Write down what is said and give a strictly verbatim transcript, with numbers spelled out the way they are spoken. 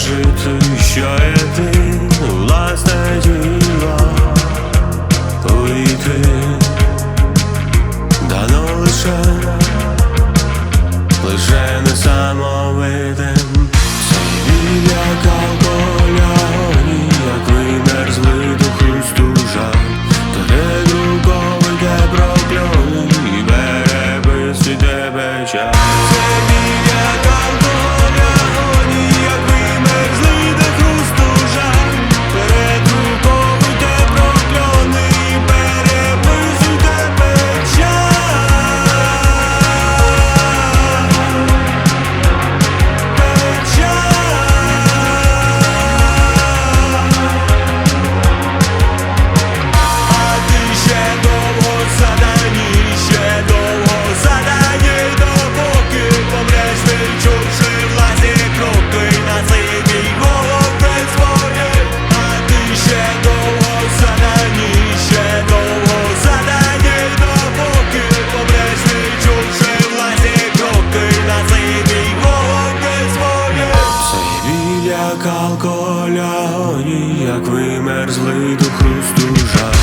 жити, що є ти, власне діло увійти, дано лише, лише несамовитим. Цей біль як алкоголя, як вимерзли до хрусту жаль, передруковуйте прокльони і переписуйте печаль. Цей біль як алкоголя, як вимерзли до хрусту жаль, передруковуйте прокльони і переписуйте печаль. Як алкоголь, агонії, як вимерзли до хрусту жаль.